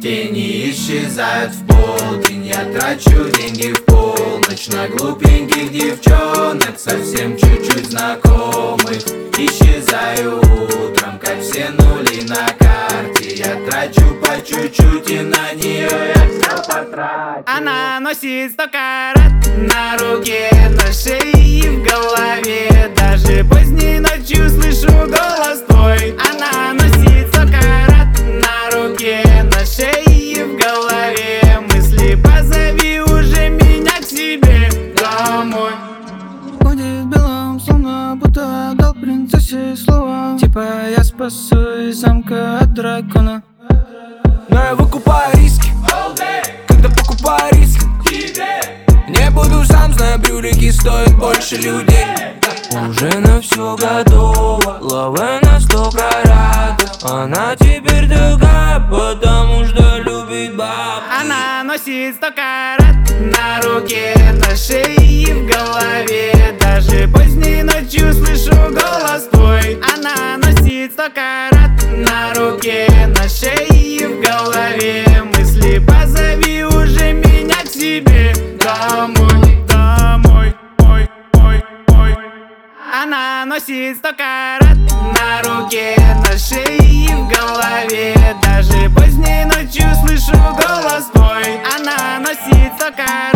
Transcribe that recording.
Тени исчезают в полдень, я трачу деньги в полночь на глупеньких девчонок, совсем чуть-чуть знакомых. Исчезаю утром, как все нули на карте. Я трачу по чуть-чуть, и на нее я все потратил. Она носит 100 карат на руке, на шее и в голове. Даже поздней ночью слышу голос твой. Она носит 100 карат на руке, на шее и в голове. Мысли: позови уже меня к себе домой. Ходит в белом, словно будто дал принцессе слово. Типа я спасу из замка от дракона. Но я выкупаю риски, когда покупаю риски. Не буду сам, знаю, брюлики стоят больше людей. Уже на все готово, лава на 100 каратов. Она теперь такая, потому что любит баб. Она носит 100 карат на руке, на шее и в голове. Даже поздней ночью слышу голос твой. Она носит 100 карат на руке, на шее и в голове. Мысли: позови уже меня к себе домой, домой, ой, ой, ой. Она носит 100 карат на руке, на шее и в голове. Даже поздней ночью слышу голос твой. Она носит 100 карат